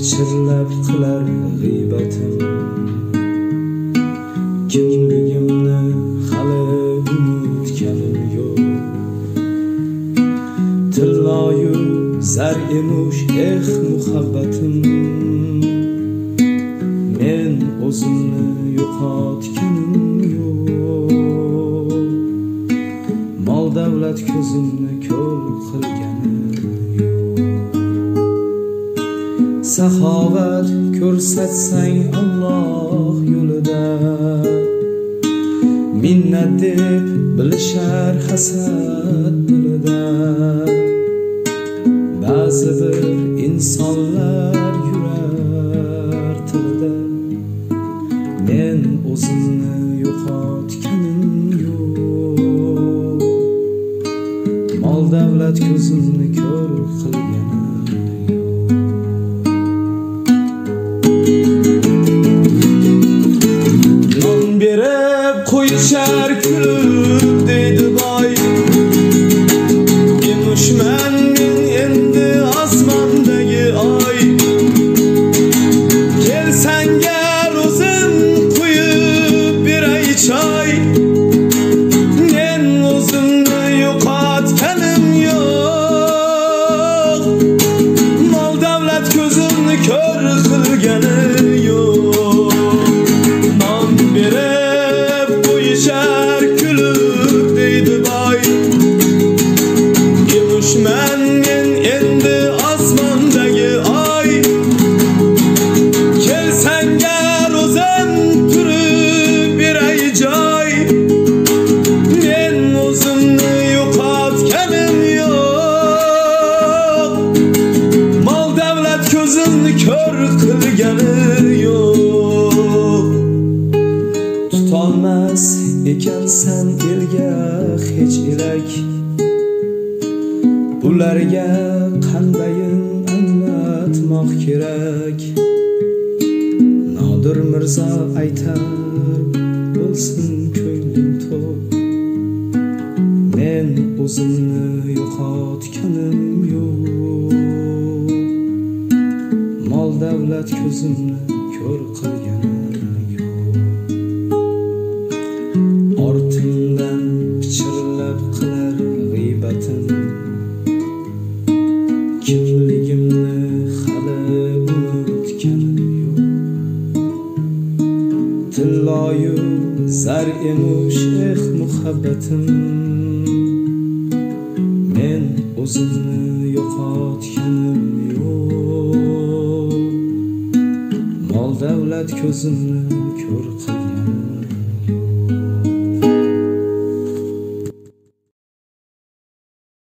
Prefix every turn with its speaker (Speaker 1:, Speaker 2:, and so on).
Speaker 1: pichirlab qilar g'iybatim. Kimligimni hali unutganim yo'q. Tilloyu zar emish muhabbatim. Men o'zimni yo'qotganim yo'q. Mol davlat ko'zimni ko'r qilganim yo'q. Saxovat ko'rsatsang Alloh yo'lida, minnat deb bilishar hasad dilida. Ba'zi bir insonlar yurar tilida. Men o'zimni yo'qotganim yo'q. Mol davlat ko'zimni ko'r qilganim yo'q. Non berib qo'yishar kulib deydi boy. Emishman men endi osmondagi oy. Kelsang gar o'zim qo'yib beray choy. Men o'zimni yo'qotganim yo'q. Mol davlat ko'zimni ko'r qilgani yo'q. Non berib qo'yishar kulib deydi boy. Emishman men endi osmondagi oy. Kelsang gar o'zim turib beray joy. Men o'zimni yo'qotganim yo'q. Mol davlat ko'zimni ko'r qilgani yo'q. Tutolmas ekansan elga hech elak. Ularga qandayin anglatmoq kerak. Nodir Mirzo aytar, bo'lsin ko'ngling to'q. Men o'zimni yo'qotganim yo'q. Mol davlat ko'zimni ko'r qilganim yo'q. Ortimdan pichirlab qilar g'iybatim. Kimligimni hali unutganim yo'q. Tilloyu zar emish muhabbatim. Men o'zimni yo'qotganim yo'q. Mol davlat ko'zimni ko'r qilganim